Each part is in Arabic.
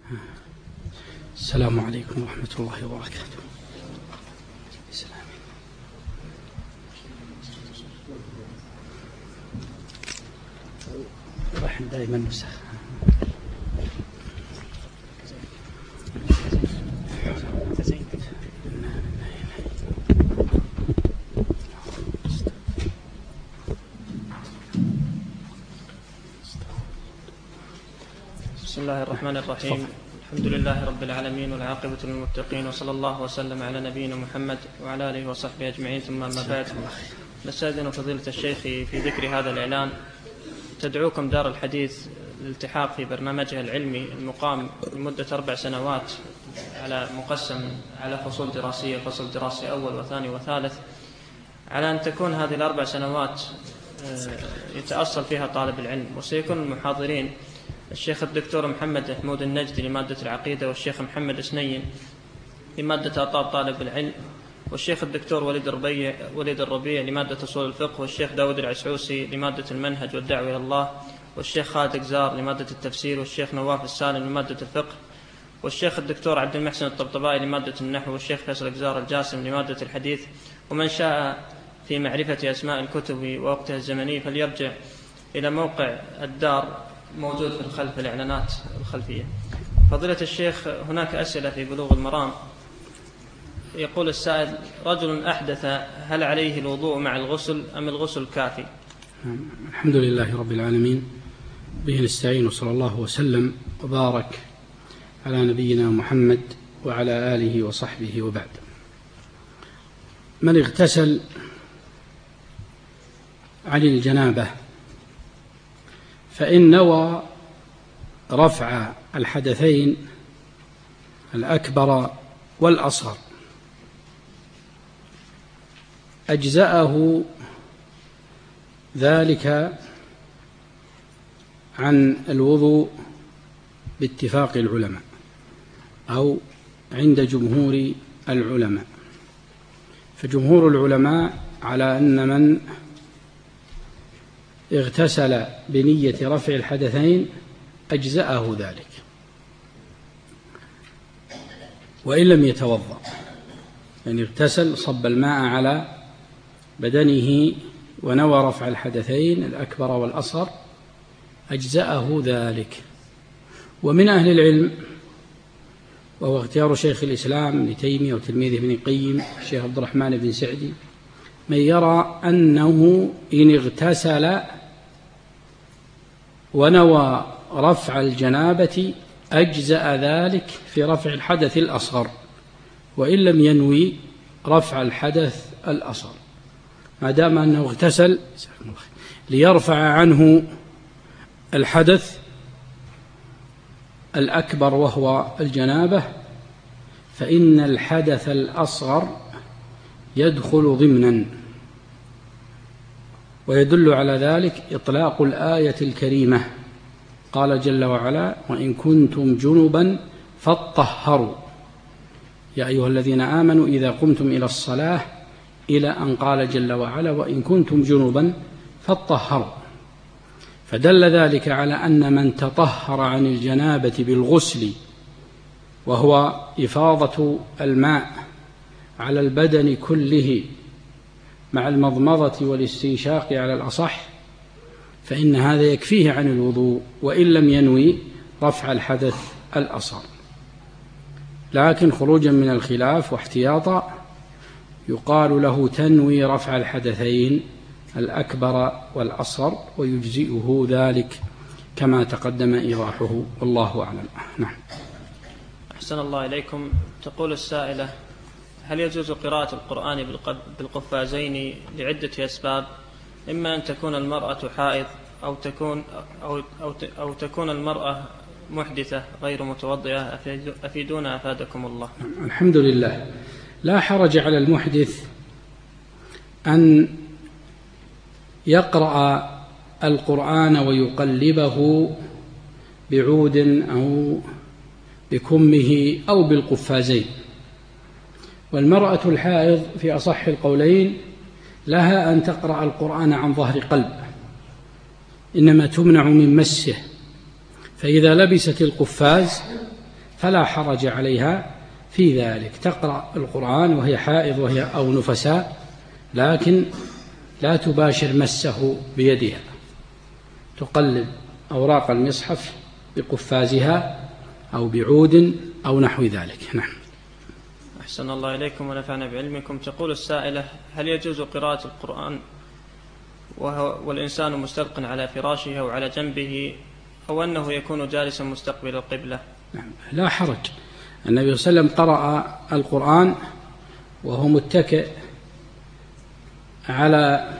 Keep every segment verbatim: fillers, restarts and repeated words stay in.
السلام عليكم ورحمة الله وبركاته. السلام. رحم دائما نسخ. بسم الله الرحمن الرحيم. الحمد لله رب العالمين والعاقبة للمتقين، وصلى الله وسلم على نبينا محمد وعلى آله وصحبه أجمعين، ثم أما بعد. نستأذن فضيلة الشيخ في ذكر هذا الإعلان. تدعوكم دار الحديث للالتحاق في برنامجها العلمي المقام لمدة أربع سنوات على مقسم على فصول دراسية، فصل دراسي أول وثاني وثالث، على أن تكون هذه الأربع سنوات يتأصل فيها طالب العلم. وسيكون المحاضرين الشيخ الدكتور محمد محمود النجدي لمادة العقيدة، والشيخ محمد السنين لمادة آداب طالب العلم، والشيخ الدكتور وليد الربيع وليد الربيع لمادة أصول الفقه، والشيخ داود العسعوسي لمادة المنهج والدعوة إلى الله، والشيخ خالد إجزار لمادة التفسير، والشيخ نواف السالم لمادة الفقه، والشيخ الدكتور عبد المحسن الطبطبائي لمادة النحو، والشيخ فيصل إجزار الجاسم لمادة الحديث. ومن شاء في معرفة أسماء الكتب ووقتها الزمني فليرجع إلى موقع الدار موجود في الخلف الإعلانات الخلفية. فضيلة الشيخ، هناك أسئلة في بلوغ المرام. يقول السائل: رجل أحدث، هل عليه الوضوء مع الغسل أم الغسل كافي؟ الحمد لله رب العالمين، به نستعين، وصلى الله وسلم وبارك على نبينا محمد وعلى آله وصحبه وبعد. من اغتسل عن الجنابة فإن نوى رفع الحدثين الأكبر والأصغر أجزأه ذلك عن الوضوء باتفاق العلماء أو عند جمهور العلماء. فجمهور العلماء على أن من اغتسل بنية رفع الحدثين أجزأه ذلك، وإن لم يتوضأ، يعني اغتسل صب الماء على بدنه ونوى رفع الحدثين الأكبر والأصغر أجزأه ذلك. ومن أهل العلم، وهو اختيار شيخ الإسلام ابن تيمية وتلميذه ابن القيم الشيخ عبد الرحمن بن سعدي، من يرى أنه إن اغتسل ونوى رفع الجنابة أجزأ ذلك في رفع الحدث الأصغر، وإن لم ينوي رفع الحدث الأصغر، ما دام أنه اغتسل ليرفع عنه الحدث الأكبر وهو الجنابة، فإن الحدث الأصغر يدخل ضمنا. ويدل على ذلك إطلاق الآية الكريمة، قال جل وعلا: وإن كنتم جنبا فاطهروا يا أيها الذين آمنوا إذا قمتم إلى الصلاة، إلى أن قال جل وعلا: وإن كنتم جنبا فاطهروا. فدل ذلك على أن من تطهر عن الجنابة بالغسل، وهو إفاضة الماء على البدن كله مع المضمضة والاستنشاق على الأصح، فإن هذا يكفيه عن الوضوء وإن لم ينوي رفع الحدث الأصغر. لكن خروجا من الخلاف واحتياطا يقال له تنوي رفع الحدثين الأكبر والأصغر، ويجزئه ذلك كما تقدم إيضاحه، والله أعلم. نعم. أحسن الله إليكم. تقول السائلة: هل يجوز قراءة القرآن بالقفازين لعدة أسباب؟ إما أن تكون المرأة حائض، أو تكون, أو, أو, أو تكون المرأة محدثة غير متوضئة. أفيدونا أفادكم الله. الحمد لله. لا حرج على المحدث أن يقرأ القرآن ويقلبه بعود أو بكمه أو بالقفازين. والمرأة الحائض في أصح القولين لها أن تقرأ القرآن عن ظهر قلب، إنما تمنع من مسه، فإذا لبست القفاز فلا حرج عليها في ذلك، تقرأ القرآن وهي حائض وهي أو نفساء، لكن لا تباشر مسه بيدها، تقلب أوراق المصحف بقفازها أو بعود أو نحو ذلك. نعم. أحسن الله إليكم ونفعنا بعلمكم. تقول السائلة: هل يجوز قراءة القرآن وهو والإنسان مستلق على فراشه أو على جنبه، أو أنه يكون جالسا مستقبل القبلة؟ نعم، لا حرج. النبي صلى الله عليه وسلم قرأ القرآن وهو متكئ على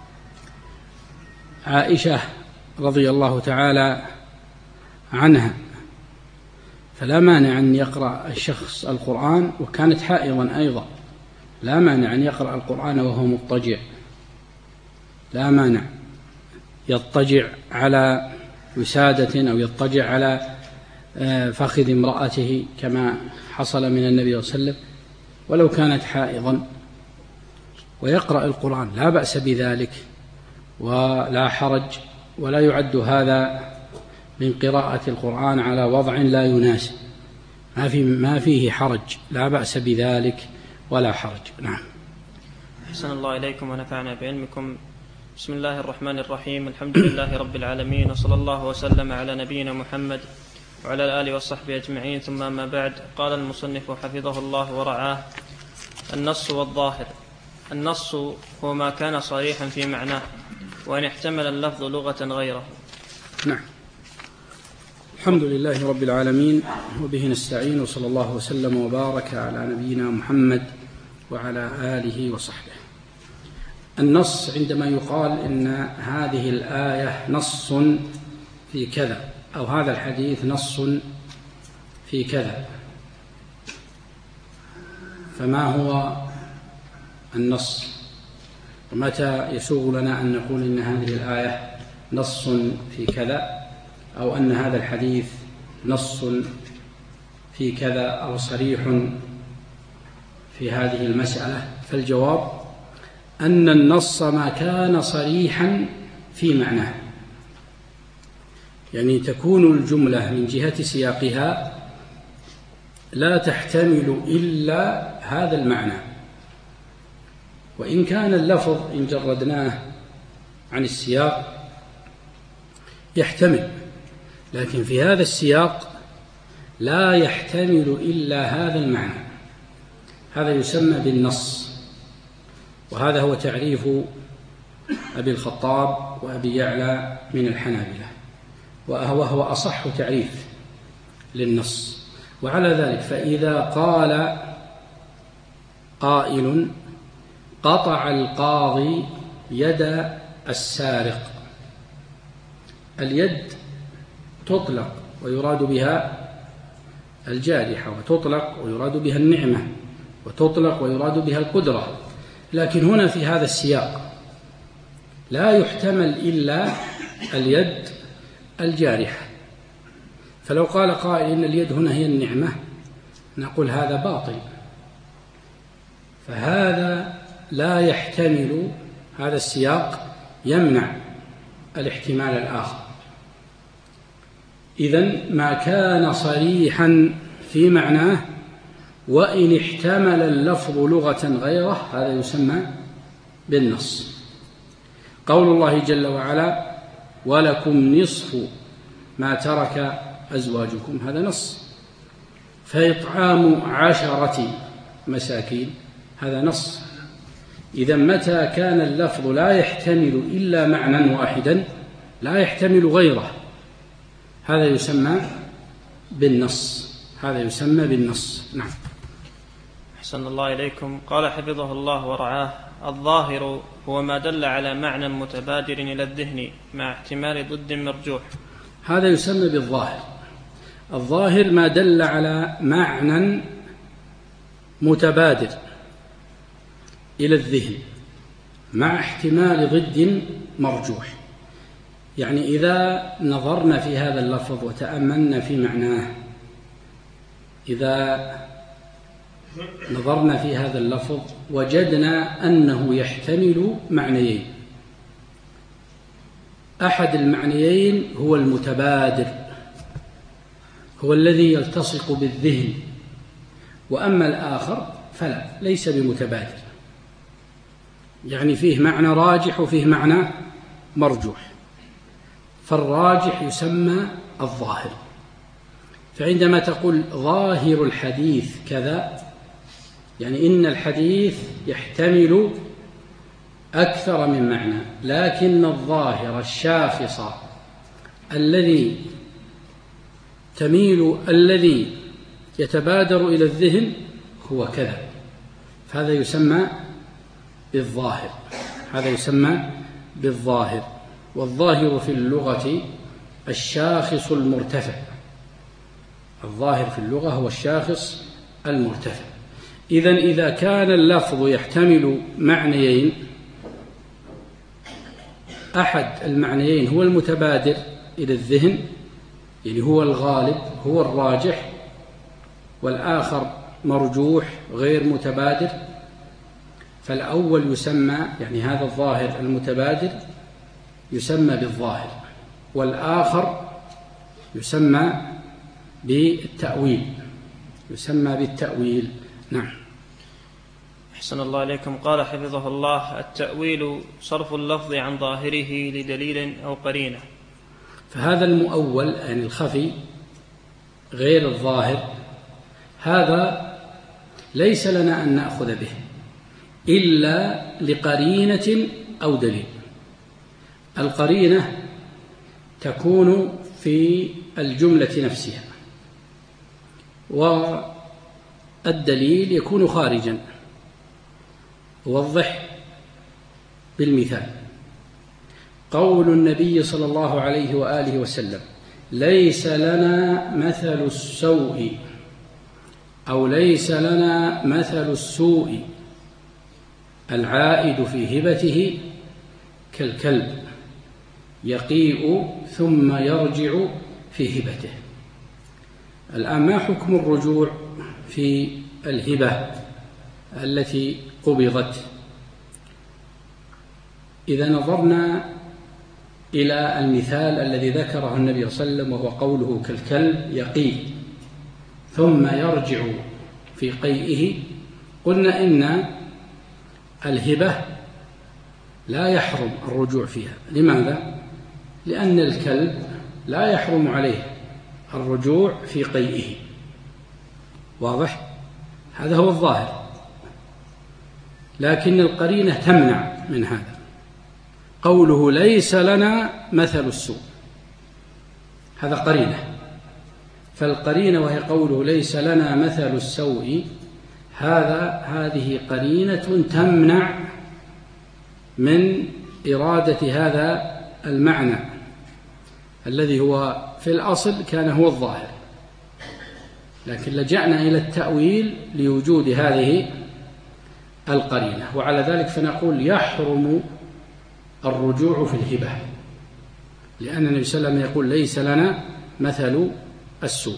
عائشة رضي الله تعالى عنها، فلا مانع أن يقرأ الشخص القرآن، وكانت حائضا أيضا، لا مانع أن يقرأ القرآن وهو مضطجع، لا مانع يضطجع على وسادة أو يضطجع على فخذ امرأته كما حصل من النبي صلى الله عليه وسلم، ولو كانت حائضا، ويقرأ القرآن، لا بأس بذلك ولا حرج، ولا يعد هذا من قراءة القرآن على وضع لا يناسب، ما في ما فيه حرج، لا بأس بذلك ولا حرج. نعم. أحسن الله إليكم ونفعنا بعلمكم. بسم الله الرحمن الرحيم، الحمد لله رب العالمين، وصلى الله وسلم على نبينا محمد وعلى الآل والصحبه أجمعين، ثم أما بعد. قال المصنف حفظه الله ورعاه: النص والظاهر. النص هو ما كان صريحا في معناه، وإن احتمل اللفظ لغة غيره. نعم. الحمد لله رب العالمين، وبه نستعين، وصلى الله وسلم وبارك على نبينا محمد وعلى آله وصحبه. النص عندما يقال إن هذه الآية نص في كذا، أو هذا الحديث نص في كذا، فما هو النص؟ ومتى يسوغ لنا أن نقول إن هذه الآية نص في كذا، أو أن هذا الحديث نص في كذا، أو صريح في هذه المسألة؟ فالجواب أن النص ما كان صريحا في معناه، يعني تكون الجملة من جهة سياقها لا تحتمل إلا هذا المعنى، وإن كان اللفظ إن جردناه عن السياق يحتمل، لكن في هذا السياق لا يحتمل إلا هذا المعنى، هذا يسمى بالنص. وهذا هو تعريف أبي الخطاب وأبي يعلى من الحنابلة، وهو أصح تعريف للنص. وعلى ذلك فإذا قال قائل: قطع القاضي يد السارق، اليد تطلق ويراد بها الجارحة، وتطلق ويراد بها النعمة، وتطلق ويراد بها القدرة، لكن هنا في هذا السياق لا يحتمل إلا اليد الجارحة. فلو قال قائل إن اليد هنا هي النعمة، نقول هذا باطل، فهذا لا يحتمل، هذا السياق يمنع الاحتمال الآخر. إذن ما كان صريحا في معناه وإن احتمل اللفظ لغة غيره، هذا يسمى بالنص. قول الله جل وعلا: ولكم نصف ما ترك أزواجكم، هذا نص. فإطعام عشرة مساكين، هذا نص. إذا متى كان اللفظ لا يحتمل إلا معنى واحدا، لا يحتمل غيره، هذا يسمى بالنص، هذا يسمى بالنص. نعم. أحسن الله إليكم. قال حفظه الله ورعاه: الظاهر هو ما دل على معنى متبادر إلى الذهن مع احتمال ضد مرجوح، هذا يسمى بالظاهر. الظاهر ما دل على معنى متبادر إلى الذهن مع احتمال ضد مرجوح، يعني إذا نظرنا في هذا اللفظ وتأملنا في معناه، إذا نظرنا في هذا اللفظ وجدنا أنه يحتمل معنيين، أحد المعنيين هو المتبادر، هو الذي يلتصق بالذهن، وأما الآخر فلا، ليس بمتبادر، يعني فيه معنى راجح وفيه معنى مرجوح. فالراجح يسمى الظاهر. فعندما تقول ظاهر الحديث كذا، يعني إن الحديث يحتمل أكثر من معنى، لكن الظاهر الشاخص الذي تميل الذي يتبادر إلى الذهن هو كذا، فهذا يسمى بالظاهر. هذا يسمى بالظاهر. والظاهر في اللغة الشاخص المرتفع. الظاهر في اللغة هو الشاخص المرتفع. إذن إذا كان اللفظ يحتمل معنيين، أحد المعنيين هو المتبادر إلى الذهن، يعني هو الغالب، هو الراجح، والآخر مرجوح غير متبادر، فالأول يسمى، يعني هذا الظاهر المتبادر يسمى بالظاهر، والآخر يسمى بالتأويل، يسمى بالتأويل. نعم. أحسن الله عليكم. قال حفظه الله: التأويل صرف اللفظ عن ظاهره لدليل أو قرينة. فهذا المؤول، يعني الخفي غير الظاهر، هذا ليس لنا أن نأخذ به إلا لقرينة أو دليل. القرينة تكون في الجملة نفسها، والدليل يكون خارجا. أوضح بالمثال: قول النبي صلى الله عليه وآله وسلم: ليس لنا مثل السوء، أو ليس لنا مثل السوء العائد في هبته كالكلب يقيء ثم يرجع في هبته. الآن ما حكم الرجوع في الهبة التي قبضت؟ إذا نظرنا إلى المثال الذي ذكره النبي صلى الله عليه وسلم، وهو قوله كالكلب يقيء ثم يرجع في قيئه، قلنا إن الهبة لا يحرم الرجوع فيها. لماذا؟ لأن الكلب لا يحرم عليه الرجوع في قيئه. واضح؟ هذا هو الظاهر. لكن القرينة تمنع من هذا. قوله ليس لنا مثل السوء، هذا قرينة. فالقرينة وهي قوله ليس لنا مثل السوء، هذا هذه قرينة تمنع من إرادة هذا المعنى الذي هو في الأصل كان هو الظاهر، لكن لجأنا إلى التأويل لوجود هذه القرينة. وعلى ذلك فنقول يحرم الرجوع في الهبة، لأن النبي صلى الله عليه وسلم يقول ليس لنا مثل السوء.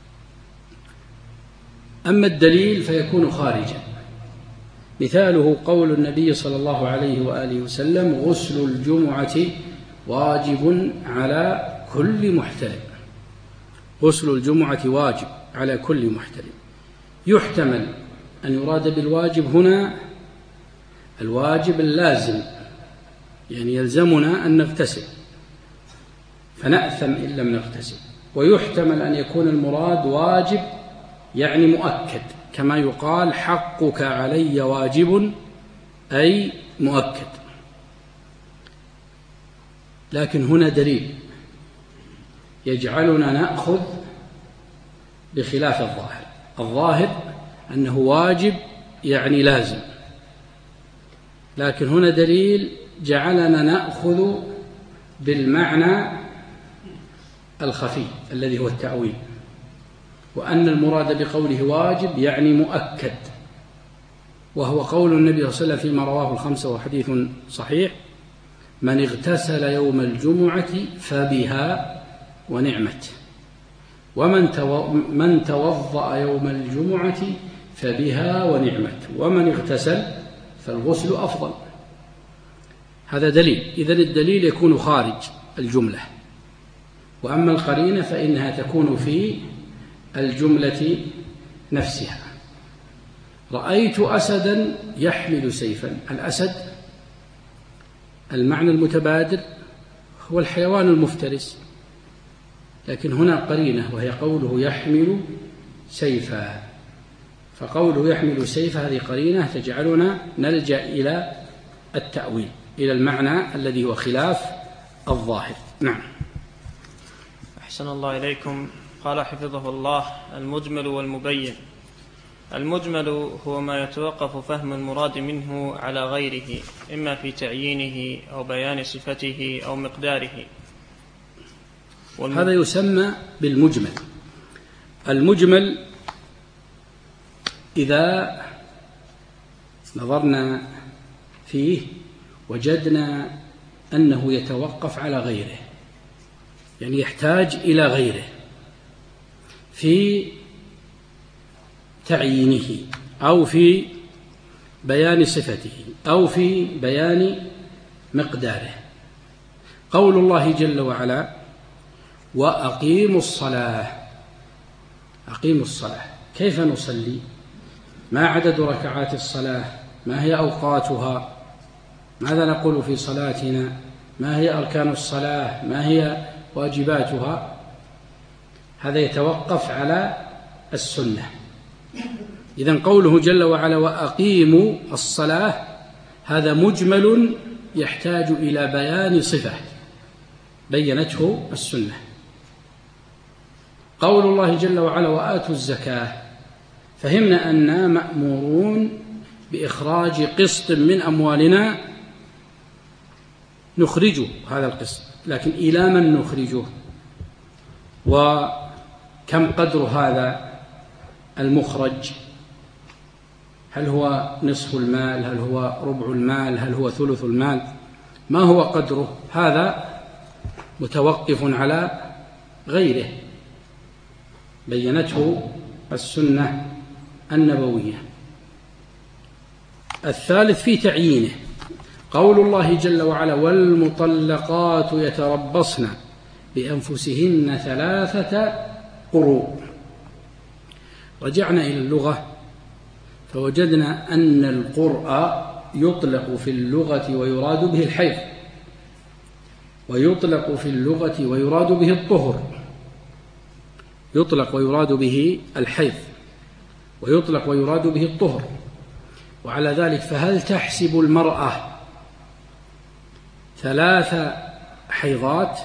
أما الدليل فيكون خارجا. مثاله قول النبي صلى الله عليه وآله وسلم: غسل الجمعة واجب على كل محتلم. غسل الجمعة واجب على كل محتلم. يحتمل أن يراد بالواجب هنا الواجب اللازم، يعني يلزمنا أن نغتسل فنأثم إن لم نغتسل. ويحتمل أن يكون المراد واجب يعني مؤكد، كما يقال حقك علي واجب، أي مؤكد. لكن هنا دليل يجعلنا نأخذ بخلاف الظاهر. الظاهر أنه واجب يعني لازم، لكن هنا دليل جعلنا نأخذ بالمعنى الخفي الذي هو التأويل، وأن المراد بقوله واجب يعني مؤكد، وهو قول النبي صلى الله عليه وسلم فيما رواه الخمسة وحديث صحيح: من اغتسل يوم الجمعة فبها ونعمت، ومن تو... من توضأ يوم الجمعة فبها ونعمت، ومن اغتسل فالغسل أفضل. هذا دليل. إذن الدليل يكون خارج الجملة. وأما القرينة فإنها تكون في الجملة نفسها. رأيت أسدا يحمل سيفا. الأسد المعنى المتبادر هو الحيوان المفترس، لكن هنا قرينة وهي قوله يحمل سيفا، فقوله يحمل سيفا هذه قرينة تجعلنا نلجأ إلى التأويل، إلى المعنى الذي هو خلاف الظاهر. نعم. أحسن الله إليكم. قال حفظه الله: المجمل والمبين. المجمل هو ما يتوقف فهم المراد منه على غيره، إما في تعيينه أو بيان صفته أو مقداره. هذا يسمى بالمجمل. المجمل إذا نظرنا فيه وجدنا أنه يتوقف على غيره، يعني يحتاج إلى غيره في تعيينه أو في بيان صفته أو في بيان مقداره. قول الله جل وعلا: وأقيموا الصلاة. أقيموا الصلاة، كيف نصلي؟ ما عدد ركعات الصلاة؟ ما هي أوقاتها؟ ماذا نقول في صلاتنا؟ ما هي أركان الصلاة؟ ما هي واجباتها؟ هذا يتوقف على السنة. إذن قوله جل وعلا: وأقيموا الصلاة، هذا مجمل يحتاج إلى بيان صفة بينته السنة. قول الله جل وعلا: وآتوا الزكاة، فهمنا أننا مأمورون بإخراج قسط من أموالنا نخرجه هذا القسط، لكن إلى من نخرجه؟ وكم قدر هذا المخرج؟ هل هو نصف المال؟ هل هو ربع المال؟ هل هو ثلث المال؟ ما هو قدره؟ هذا متوقف على غيره بينته السنة النبوية. الثالث في تعيينه، قول الله جل وعلا: والمطلقات يتربصن بأنفسهن ثلاثة قروء. رجعنا إلى اللغة فوجدنا أن القرء يطلق في اللغة ويراد به الحيض، ويطلق في اللغة ويراد به الطهر، يطلق ويراد به الحيض، ويطلق ويراد به الطهر. وعلى ذلك فهل تحسب المرأة ثلاث حيضات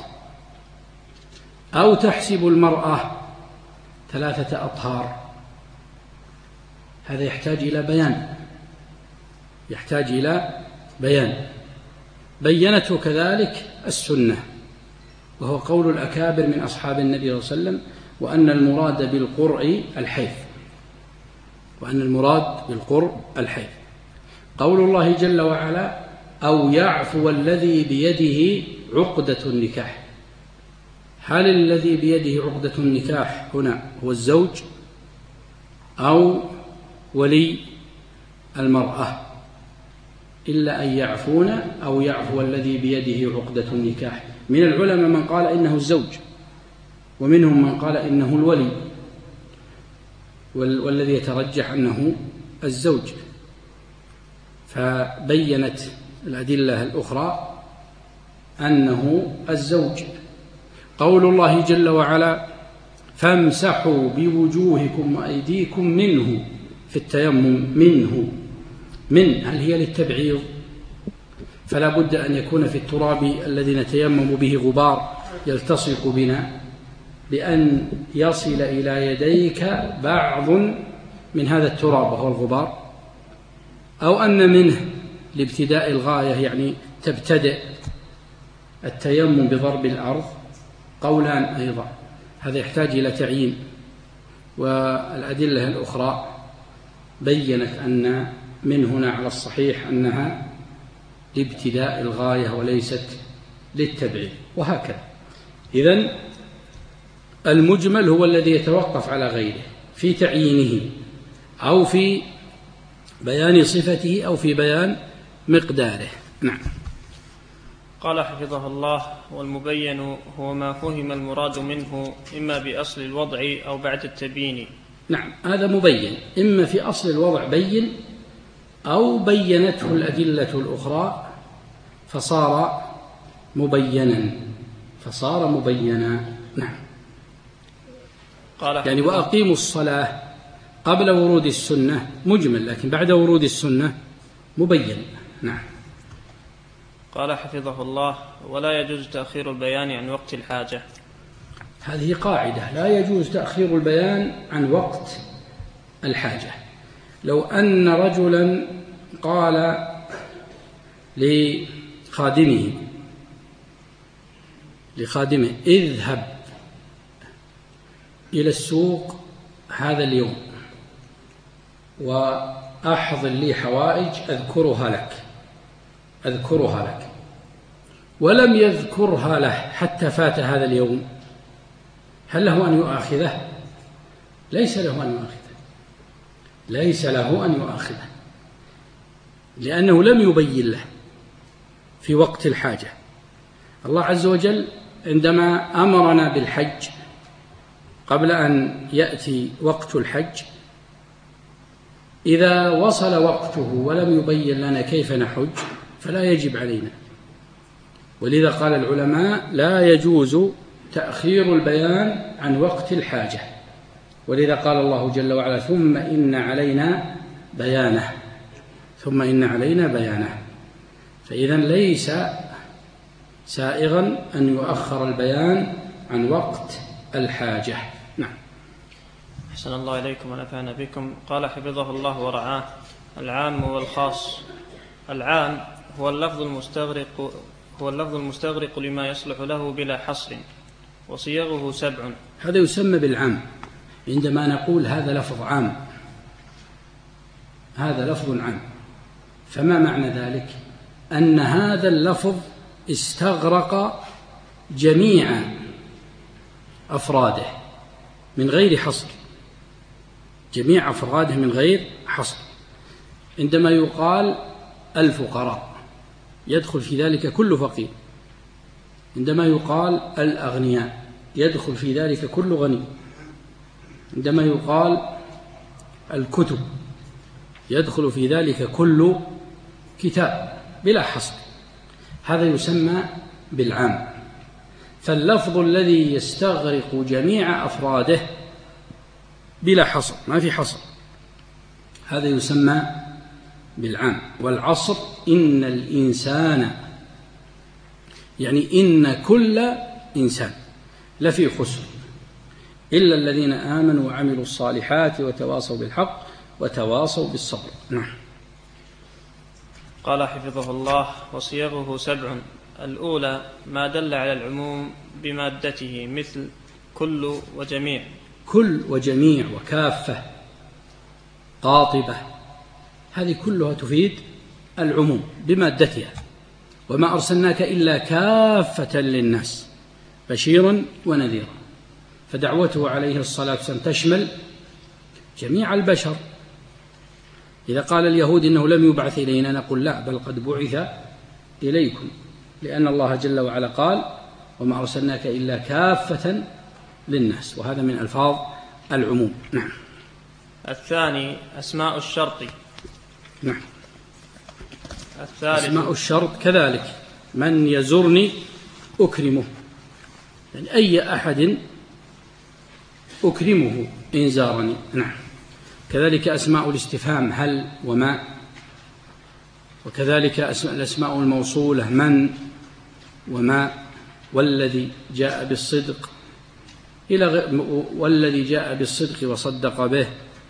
أو تحسب المرأة ثلاثة أطهار؟ هذا يحتاج إلى بيان، يحتاج إلى بيان بينته كذلك السنة، وهو قول الأكابر من أصحاب النبي صلى الله عليه وسلم: وأن المراد بالقرء الحيض، وأن المراد بالقرء الحيض. قول الله جل وعلا: أو يعفو الذي بيده عقدة النكاح. هل الذي بيده عقدة النكاح هنا هو الزوج أو ولي المرأة؟ إلا أن يعفون أو يعفو الذي بيده عقدة النكاح. من العلماء من قال إنه الزوج، ومنهم من قال إنه الولي، والذي يترجح أنه الزوج. فبينت الأدلة الأخرى أنه الزوج. قول الله جل وعلا: فامسحوا بوجوهكم وأيديكم منه، في التيمم منه، من هل هي للتبعيض؟ فلا بد أن يكون في التراب الذي نتيمم به غبار يلتصق بنا، بأن يصل إلى يديك بعض من هذا التراب وهو الغبار، أو أن منه لابتداء الغاية، يعني تبتدئ التيمم بضرب الأرض. قولان أيضا، هذا يحتاج إلى تعيين. والأدلة الأخرى بيّنت أن من هنا على الصحيح أنها لابتداء الغاية وليست للتبعيد، وهكذا. إذن المجمل هو الذي يتوقف على غيره في تعيينه أو في بيان صفته أو في بيان مقداره. نعم. قال حفظه الله: والمبين هو ما فهم المراد منه إما بأصل الوضع أو بعد التبيين. نعم، هذا مبين، إما في أصل الوضع بين أو بينته الأدلة الأخرى فصار مبينا فصار مبينا نعم. قال يعني وأقيموا الصلاة قبل ورود السنة مجمل، لكن بعد ورود السنة مبين. نعم. قال حفظه الله: ولا يجوز تأخير البيان عن وقت الحاجة. هذه قاعدة، لا يجوز تأخير البيان عن وقت الحاجة. لو أن رجلا قال لخادمه لخادمه اذهب إلى السوق هذا اليوم وأحضر لي حوائج أذكرها لك أذكرها لك ولم يذكرها له حتى فات هذا اليوم، هل له أن يؤاخذه؟ ليس له أن يؤاخذه ليس له أن يؤاخذه لأنه لم يبين له في وقت الحاجة. الله عز وجل عندما أمرنا بالحج قبل أن يأتي وقت الحج، إذا وصل وقته ولم يبين لنا كيف نحج فلا يجب علينا، ولذا قال العلماء لا يجوز تأخير البيان عن وقت الحاجة، ولذا قال الله جل وعلا: ثم إن علينا بيانه ثم إن علينا بيانه. فإذا ليس سائغا أن يؤخر البيان عن وقت الحاجة. نعم. أحسن الله إليكم ونفعنا بكم. قال حفظه الله ورعاه: العام والخاص. العام هو اللفظ المستغرق هو اللفظ المستغرق لما يصلح له بلا حصر، وصيغه سبع. هذا يسمى بالعام. عندما نقول هذا لفظ عام، هذا لفظ عام، فما معنى ذلك؟ أن هذا اللفظ استغرق جميع أفراده من غير حصر، جميع أفراده من غير حصر. عندما يقال الفقراء يدخل في ذلك كل فقير، عندما يقال الأغنياء يدخل في ذلك كل غني، عندما يقال الكتب يدخل في ذلك كل كتاب بلا حصر. هذا يسمى بالعام. فاللفظ الذي يستغرق جميع أفراده بلا حصر، ما في حصر، هذا يسمى بالعام. والعصر إن الإنسان، يعني إن كل إنسان لفي خسر إلا الذين آمنوا وعملوا الصالحات وتواصوا بالحق وتواصوا بالصبر. نعم. قال حفظه الله: وصيغه سبع. الأولى ما دل على العموم بمادته، مثل كل وجميع. كل وجميع وكافة قاطبة، هذه كلها تفيد العموم بمادتها. وما أرسلناك إلا كافة للناس بشيرا ونذيرا، فدعوته عليه الصلاة والسلام تشمل جميع البشر. إذا قال اليهود إنه لم يبعث إلينا نقول لا، بل قد بعث إليكم، لأن الله جل وعلا قال: وما أرسلناك إلا كافة للناس، وهذا من ألفاظ العموم. نعم. الثاني أسماء الشرط. نعم. الثالث أسماء الشرط كذلك: من يزرني أكرمه، يعني أي أحد أكرمه إن زارني. نعم. كذلك أسماء الاستفهام: هل وما، وكذلك الأسماء الموصولة: من وما، والذي جاء بالصدق، إلى والذي جاء بالصدق وصدق به،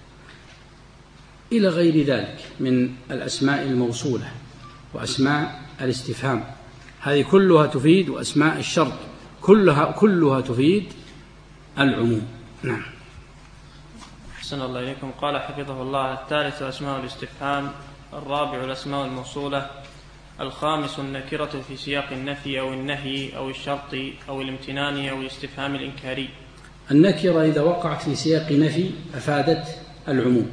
إلى غير ذلك من الأسماء الموصولة وأسماء الاستفهام. هذه كلها تفيد، وأسماء الشرط كلها كلها تفيد العموم. نعم. أحسن الله إليكم. قال حفظه الله: الثالث أسماء الاستفهام. الرابع الأسماء الموصولة. الخامس النكرة في سياق النفي أو النهي أو الشرط أو الامتنان أو الاستفهام الإنكاري. النكرة إذا وقعت في سياق نفي أفادت العموم.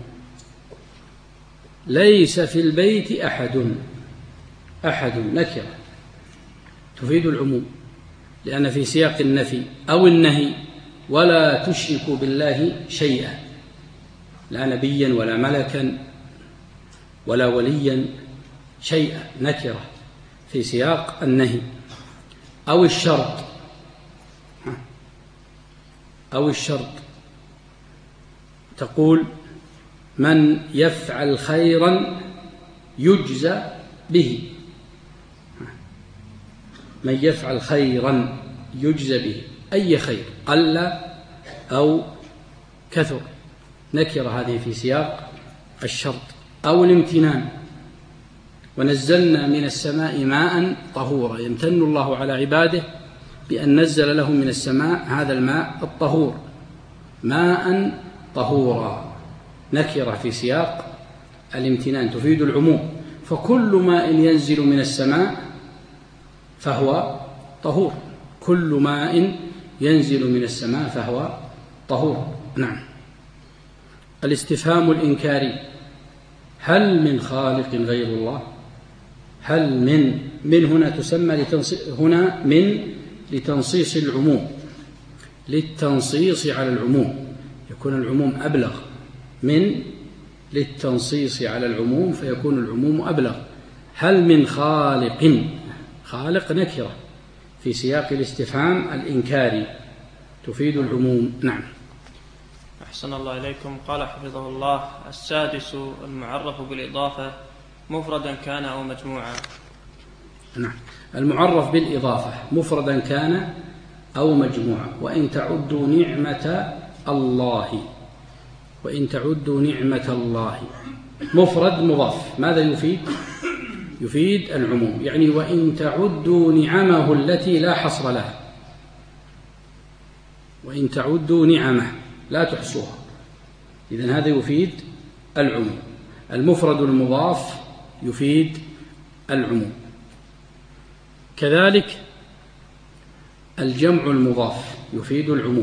ليس في البيت أحد، أحد نكرة تفيد العموم، لأن في سياق النفي أو النهي ولا تشركوا بالله شيئا، لا نبيا ولا ملكا ولا وليا، شيئا نكرة في سياق النهي، أو الشرط أو الشرط تقول من يفعل خيرا يجزى به، من يفعل خيرا يجزى به، أي خير قل أو كثر، نكرة هذه في سياق الشرط. أو الامتنان، ونزلنا من السماء ماء طهورا، يمتن الله على عباده بأن نزل لهم من السماء هذا الماء الطهور، ماء طهورا، نكرة في سياق الامتنان تفيد العموم، فكل ماء ينزل من السماء فهو طهور، كل ماء ينزل من السماء فهو طهور. نعم. الاستفهام الإنكاري، هل من خالق غير الله؟ هل من من هنا تسمى لتنصيص، هنا من لتنصيص العموم، للتنصيص على العموم، يكون العموم أبلغ، من للتنصيص على العموم فيكون العموم أبلغ. هل من خالق، خالق نكرة في سياق الاستفهام الإنكاري تفيد العموم. نعم. أحسن الله إليكم. قال حفظه الله: السادس المعرف بالإضافة مفردا كان أو مجموعا. نعم. المعرف بالإضافة مفردا كان أو مجموعا. وإن تعدوا نعمة الله، وإن تعدوا نعمة الله، مفرد مضاف، ماذا يفيد؟ يفيد العموم، يعني وإن تعدوا نعمه التي لا حصر لها، وإن تعدوا نعمه لا تحصوها، إذن هذا يفيد العموم. المفرد المضاف يفيد العموم. كذلك الجمع المضاف يفيد العموم.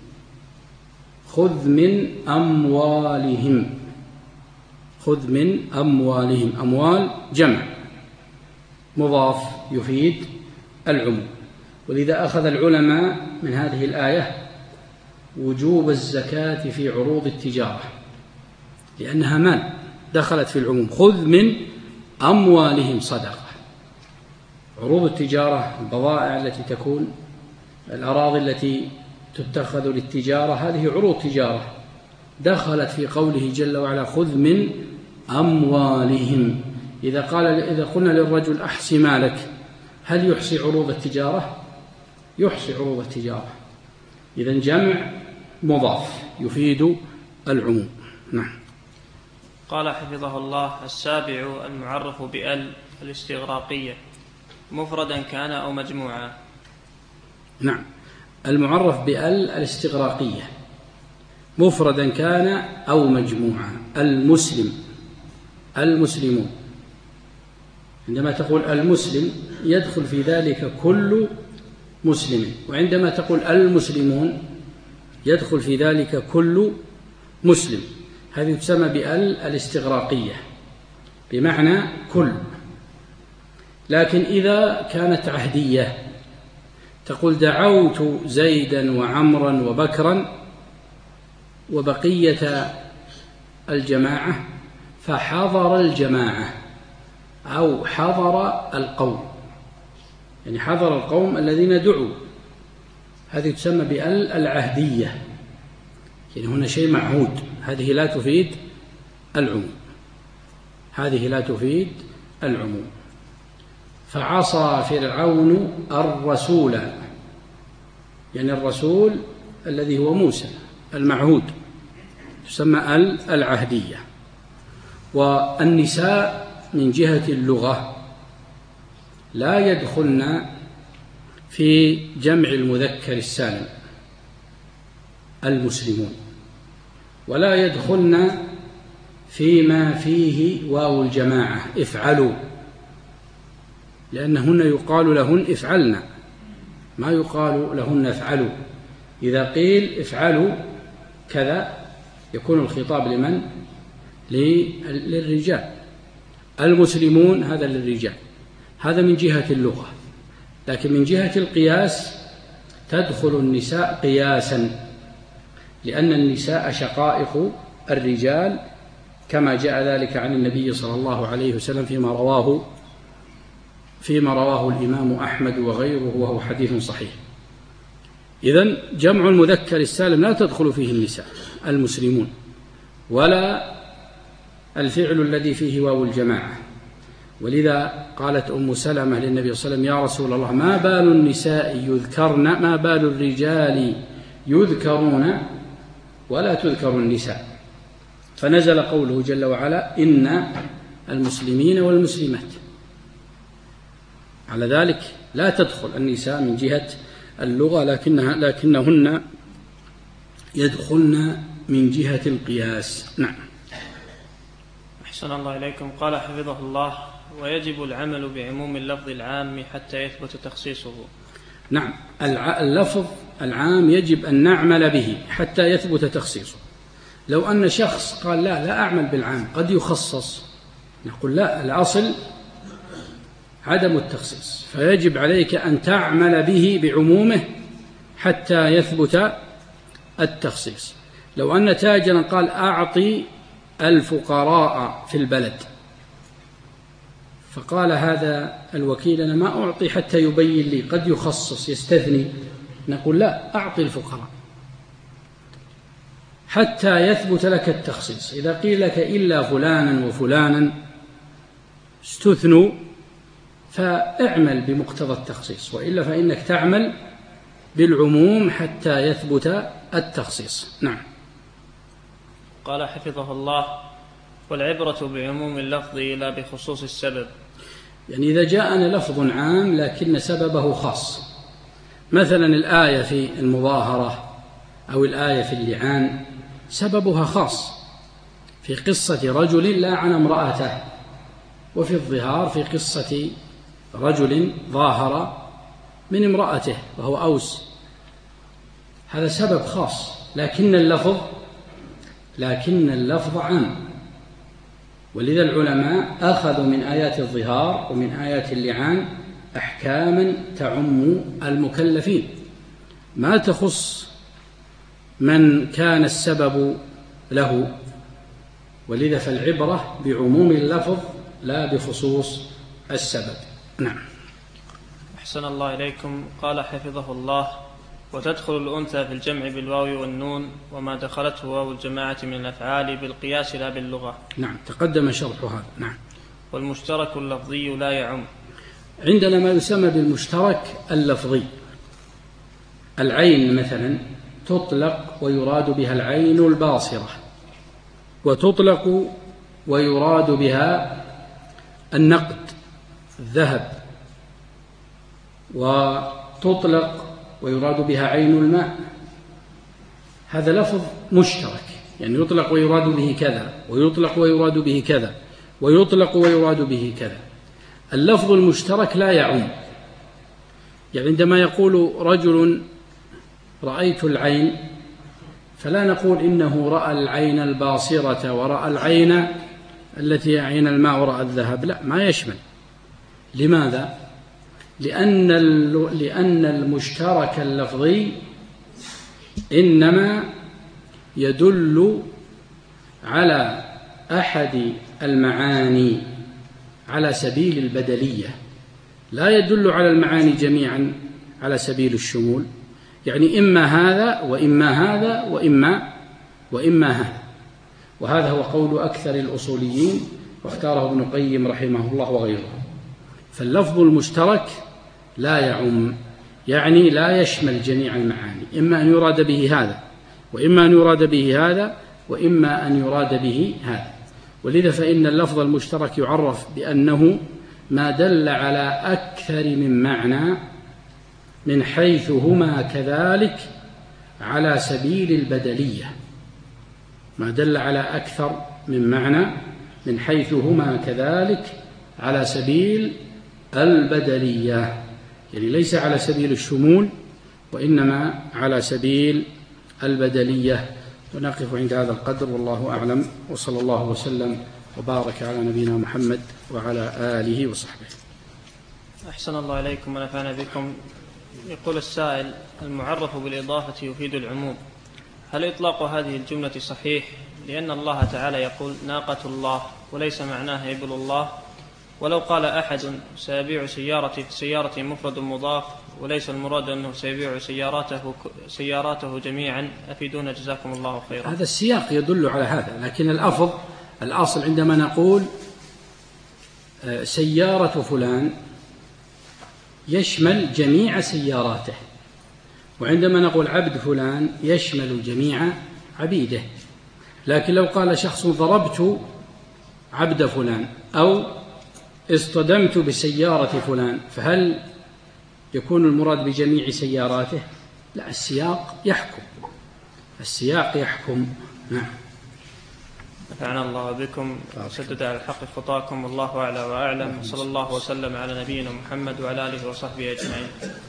خذ من أموالهم، خذ من أموالهم، أموال جمع مضاف يفيد العموم. ولذا أخذ العلماء من هذه الآية وجوب الزكاة في عروض التجارة، لأنها مال دخلت في العموم. خذ من أموالهم صدقة. عروض التجارة البضائع التي تكون، الأراضي التي تتخذ للتجارة، هذه عروض تجارة دخلت في قوله جل وعلا خذ من أموالهم. إذا قال إذا قلنا للرجل أحصي مالك، هل يحصي عروض التجارة؟ يحصي عروض التجارة. إذن جمع مضاف يفيد العموم. نعم. قال حفظه الله: السابع المعرف بأل الاستغراقية مفردا كان أو مجموعا. نعم. المعرف بأل الاستغراقية مفردا كان أو مجموعا. المسلم، المسلمون، عندما تقول المسلم يدخل في ذلك كل مسلم، وعندما تقول المسلمون يدخل في ذلك كل مسلم. هذه تسمى بأل الاستغراقية بمعنى كل. لكن إذا كانت عهدية تقول دعوت زيدا وعمرا وبكرا وبقية الجماعة فحضر الجماعة، أو حضر القوم، يعني حضر القوم الذين دعوا، هذه تسمى بأل العهدية، يعني هنا شيء معهود. هذه لا تفيد العموم، هذه لا تفيد العموم. فعصى فرعون الرسول، يعني الرسول الذي هو موسى المعهود، تسمى ال العهدية. والنساء من جهة اللغة لا يدخلن في جمع المذكر السالم المسلمون، ولا يدخلن فيما فيه واو الجماعة افعلوا، لأنهن يقال لهن افعلنا، ما يقال لهن افعلوا. إذا قيل افعلوا كذا يكون الخطاب لمن؟ للرجال. المسلمون هذا للرجال، هذا من جهة اللغة. لكن من جهة القياس تدخل النساء قياسا، لأن النساء شقائق الرجال كما جاء ذلك عن النبي صلى الله عليه وسلم فيما رواه فيما رواه الإمام أحمد وغيره وهو حديث صحيح. إذن جمع المذكر السالم لا تدخل فيه النساء المسلمون، ولا الفعل الذي فيه واو الجماعة. ولذا قالت أم سلمة للنبي صلى الله عليه وسلم: يا رسول الله، ما بال النساء يذكرن، ما بال الرجال يذكرون ولا تذكر النساء؟ فنزل قوله جل وعلا: إن المسلمين والمسلمات. على ذلك لا تدخل النساء من جهة اللغة، لكنها لكنهن يدخلن من جهة القياس. نعم. أحسن الله إليكم. قال حفظه الله: ويجب العمل بعموم اللفظ العام حتى يثبت تخصيصه. نعم، اللفظ العام يجب أن نعمل به حتى يثبت تخصيصه. لو أن شخص قال لا لا أعمل بالعام قد يخصص، نقول لا، الأصل عدم التخصيص، فيجب عليك أن تعمل به بعمومه حتى يثبت التخصيص. لو أن تاجرا قال أعطي الفقراء في البلد، فقال هذا الوكيل أنا ما أعطي حتى يبين لي، قد يخصص يستثني، نقول لا، أعطي الفقراء حتى يثبت لك التخصيص. إذا قيل لك إلا فلانا وفلانا استثنوا فاعمل بمقتضى التخصيص، وإلا فإنك تعمل بالعموم حتى يثبت التخصيص. نعم. قال حفظه الله: والعبرة بعموم اللفظ لا بخصوص السبب. يعني إذا جاءنا لفظ عام لكن سببه خاص، مثلا الآية في المظاهرة أو الآية في اللعان سببها خاص، في قصة رجل لاعن امرأته، وفي الظهار في قصة رجل ظاهر من امرأته وهو أوس، هذا سبب خاص، لكن اللفظ لكن اللفظ عام. ولذا العلماء أخذوا من آيات الظهار ومن آيات اللعان أحكاما تعم المكلفين، ما تخص من كان السبب له. ولذا فالعبرة بعموم اللفظ لا بخصوص السبب. نعم. أحسن الله إليكم. قال حفظه الله: وتدخل الأنثى في الجمع بالواو والنون وما دخلته واو الجماعة من الأفعال بالقياس لا باللغة. نعم، تقدم شرح هذا. نعم. والمشترك اللفظي لا يعم. عندنا ما يسمى بالمشترك اللفظي. العين مثلا تطلق ويراد بها العين الباصرة، وتطلق ويراد بها النقد الذهب، وتطلق ويراد بها عين الماء. هذا لفظ مشترك، يعني يطلق ويراد به كذا، ويطلق ويراد به كذا، ويطلق ويراد به كذا. اللفظ المشترك لا يعم. يعني عندما يقول رجل رأيت العين، فلا نقول إنه رأى العين الباصرة ورأى العين التي عين الماء ورأى الذهب، لا، ما يشمل. لماذا؟ لأن لأن المشترك اللفظي إنما يدل على أحد المعاني على سبيل البدلية، لا يدل على المعاني جميعا على سبيل الشمول. يعني إما هذا وإما هذا وإما وإما هذا، وهذا هو قول أكثر الأصوليين، واختاره ابن القيم رحمه الله وغيره. فاللفظ المشترك لا يعم، يعني لا يشمل جميع المعاني، إما أن يراد به هذا وإما أن يراد به هذا وإما أن يراد به هذا. ولذا فإن اللفظ المشترك يعرف بأنه ما دل على أكثر من معنى من حيث هما كذلك على سبيل البدلية، ما دل على أكثر من معنى من حيث هما كذلك على سبيل البدلية، يعني ليس على سبيل الشمول وإنما على سبيل البدلية. ونقف عند هذا القدر، والله أعلم، وصلى الله وسلم وبارك على نبينا محمد وعلى آله وصحبه. أحسن الله إليكم ونفعنا بكم. يقول السائل: المعرف بالإضافة يفيد العموم، هل إطلاق هذه الجملة صحيح؟ لأن الله تعالى يقول ناقة الله وليس معناها إبل الله، ولو قال أحد سيبيع سيارتي في سيارة مفرد مضاف وليس المراد أنه سيبيع سياراته, سياراته جميعا، أفيدونا جزاكم الله خيرا. هذا السياق يدل على هذا، لكن الأفضل الأصل عندما نقول سيارة فلان يشمل جميع سياراته، وعندما نقول عبد فلان يشمل جميع عبيده. لكن لو قال شخص ضربت عبد فلان أو اصطدمت بسيارة فلان، فهل يكون المراد بجميع سياراته؟ لا، السياق يحكم، السياق يحكم. نعم. نفعنا الله بكم وسدد على الحق خطاكم، والله أعلى وأعلم، صلى الله وسلم على نبينا محمد وعلى آله وصحبه أجمعين.